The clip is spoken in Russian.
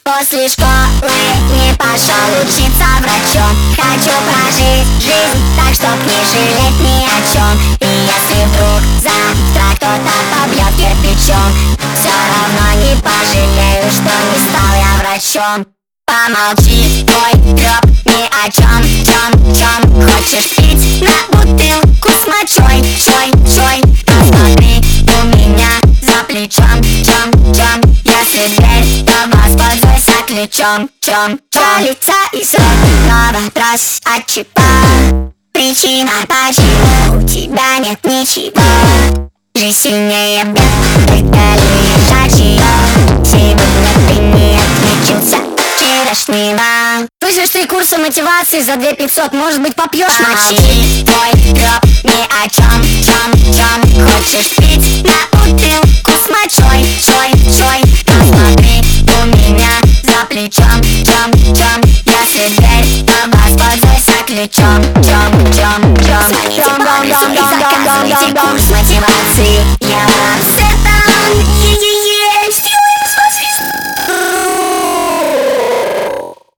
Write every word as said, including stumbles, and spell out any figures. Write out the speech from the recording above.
После школы не пошел учиться врачом. Хочу прожить жизнь так, чтоб не жалеть ни о чем. И если вдруг завтра кто-то побьет кирпичом, все равно не пожалею, что не стал я врачом. Помолчи, твой гроб ни о чем, чем, чем. Хочешь пить на бутылку с мочой, чой, чой. Посмотри у меня за плечом, чем, чем. Если дверь, то воспользуйся ключом, чем, чем. Лица из ровного трасс отчипа. Причина, почему у тебя нет ничего. Жизнь сильнее бед, это лежачий. Сегодня ты не отключился вчерашнего. Слышишь, три курса мотивации за две пятьсот. Может быть, попьешь? Помолчи, твой гроб ни о чем, чем, чем. Хочешь пить на бутылку с мочой, чой, чой. Посмотри у меня за плечом, чем, чем. Если дверь, то воспользуйся ключом, чем, чем, чем. Звоните по адресу и заказывайте курс.